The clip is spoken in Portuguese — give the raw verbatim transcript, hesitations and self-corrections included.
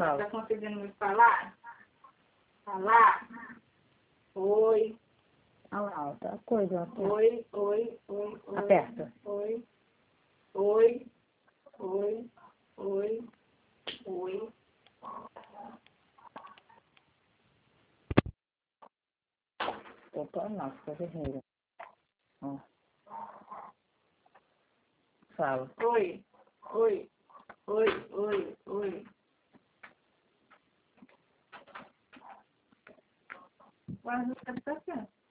Fala. Tá conseguindo me falar? Falar? Oi. Fala alta. A coisa, aperta. Oi, oi, oi, oi. Aperta. Oi. Oi. Oi. Oi. Oi. Opa, nossa, tá vermelha. Ó. Fala. Oi. Oi. Oi, oi, oi. Mas não tá certo.